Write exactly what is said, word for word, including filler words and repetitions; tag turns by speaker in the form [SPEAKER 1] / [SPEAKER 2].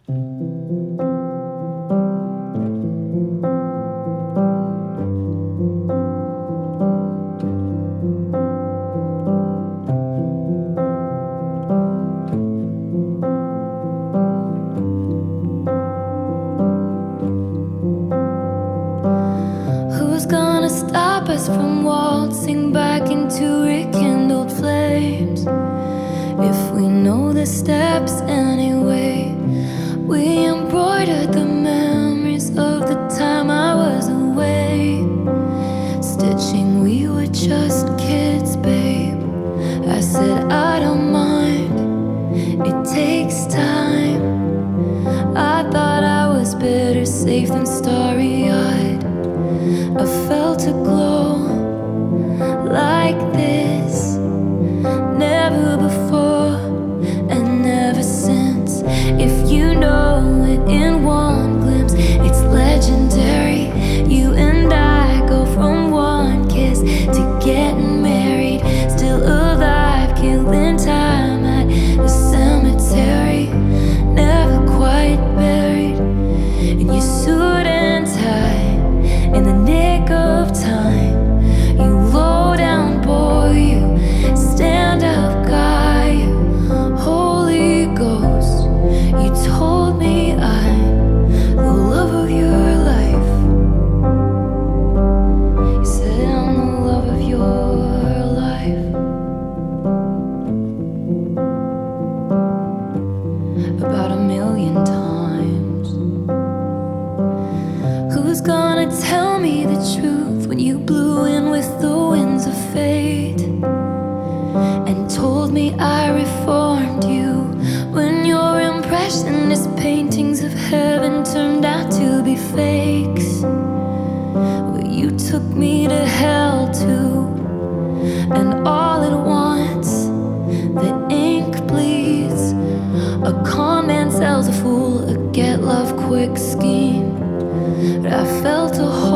[SPEAKER 1] Who's gonna stop us from waltzing back into rekindled flames? If we know the steps anyway, we embroidered the memories of the time I was away. Stitching, we were just kids, babe. I said I don't mind, it takes time. I thought I was better safe than starry-eyed. I felt a glow like this, never before and never since. If you know it in one glimpse, it's legendary. You and I go from one kiss to getting married, still alive, killing time at the cemetery, never quite buried in your suit and tie. In the nick of time, you low down boy, you stand up guy, you Holy Ghost. You told me I'm the love of your life. You said I'm the love of your life. About a million times. Who's gonna tell me the truth when you blew in with the winds of fate and told me I reformed you, when your impressionist paintings of heaven turned out to be fakes? Well, you took me to hell too, and all at once the ink bleeds. A con man sells a fool a get love quick scheme. But I felt a